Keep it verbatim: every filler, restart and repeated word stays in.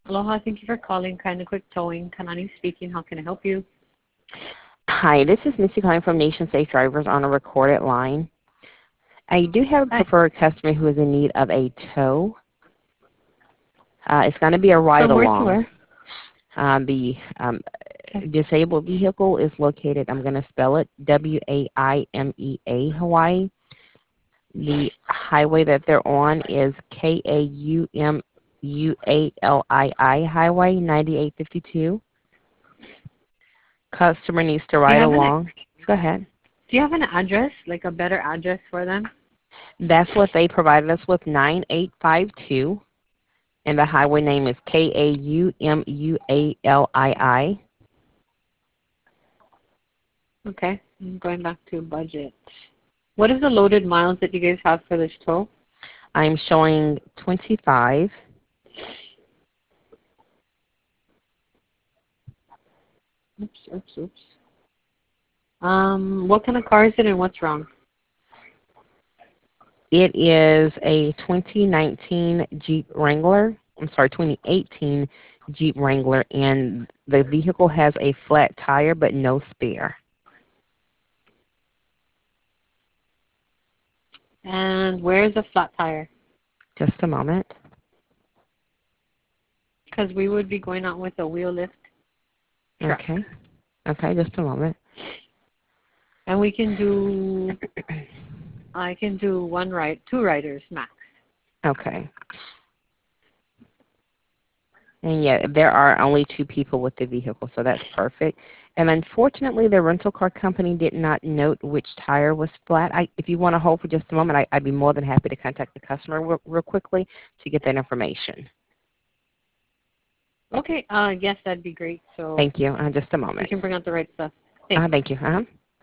Aloha, thank you for calling Kind of Quick Towing. Kanani speaking. How can I help you? Hi, this is Missy calling from Nation Safe Drivers on a recorded line. I do have a Hi. preferred customer who is in need of a tow. Uh, it's going to be a From where to ride-along. where? Um, the um, Okay. disabled vehicle is located, I'm going to spell it, W A I M E A, Hawaii. The highway that they're on is K A U M U A L I I Highway ninety-eight fifty-two. Customer needs to Do you ride have an along. Go ahead. Do you have an address, like a better address for them? That's what they provided us with, nine eight five two. And the highway name is K A U M U A L I I. Okay. I'm going back to budget. What is the loaded miles that you guys have for this tow? I'm showing twenty-five. Oops, oops, oops. Um, what kind of car is it and what's wrong? It is a twenty nineteen Jeep Wrangler. I'm sorry, twenty eighteen Jeep Wrangler, and the vehicle has a flat tire but no spare. And where's the flat tire? Just a moment. Because we would be going out with a wheel lift truck. Okay. Okay, just a moment. And we can do, I can do one ride, two riders max. Okay. And yeah, there are only two people with the vehicle, so that's perfect. And unfortunately, the rental car company did not note which tire was flat. I, if you want to hold for just a moment, I, I'd be more than happy to contact the customer real, real quickly to get that information. Okay, uh, yes, that'd be great. So Thank you. Uh, just a we moment. can bring out the right stuff. Uh, Thanks. thank you. Uh-huh.